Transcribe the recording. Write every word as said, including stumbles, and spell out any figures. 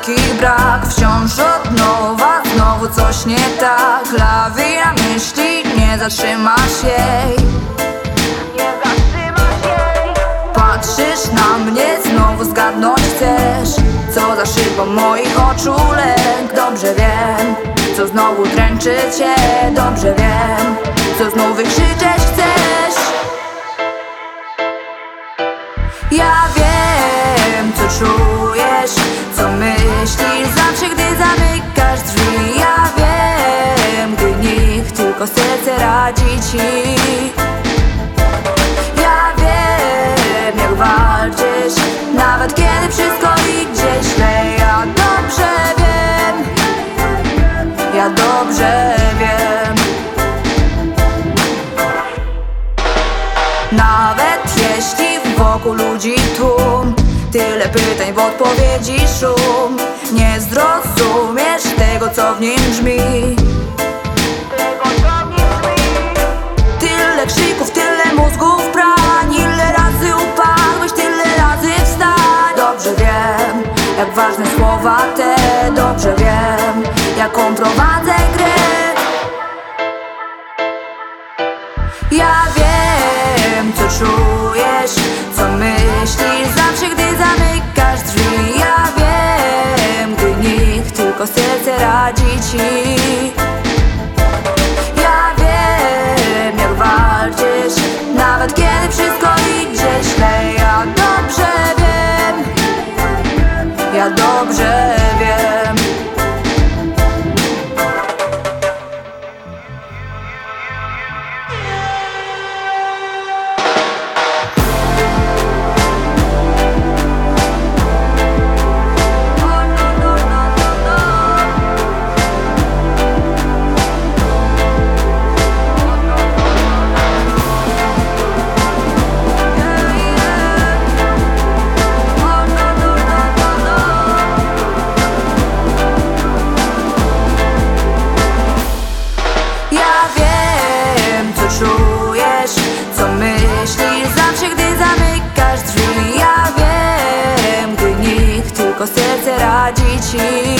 takich brak. Wciąż od nowa, znowu coś nie tak. Lawina myśli, nie zatrzymasz jej. Patrzysz na mnie, znowu zgadnąć chcesz. Co za szybą moich oczu lęk. Dobrze wiem, co znowu dręczy cię. Dobrze wiem, co znów wykrzyczeć chcesz. Ja wiem, co czujesz, co myślisz zawsze, gdy zamykasz drzwi. Ja wiem, gdy nikt, tylko serce radzi ci. Ja wiem, jak walczysz, nawet kiedy wszystko idzie źle. Ja dobrze wiem, ja dobrze wiem. Nawet jeśli wokół ludzi tłum, tyle pytań w odpowiedzi szum, nie zrozumiesz tego, co w nim brzmi. Tyle krzyków, tyle mózgów prań. Ile razy upadłeś, tyle razy wstań. Dobrze wiem, jak ważne słowa te. Dobrze wiem, jaką prowadzę grę. Ja wiem, co czujesz, co myślisz zawsze, gdy zamykasz drzwi. Ja wiem, gdy nikt, tylko serce radzi ci. Ja wiem, jak walczysz, nawet kiedy wszystko idzie źle. Ja dobrze wiem, ja dobrze wiem. Czujesz, co myślisz zawsze, gdy zamykasz drzwi. Ja wiem, gdy nikt, tylko serce radzi ci.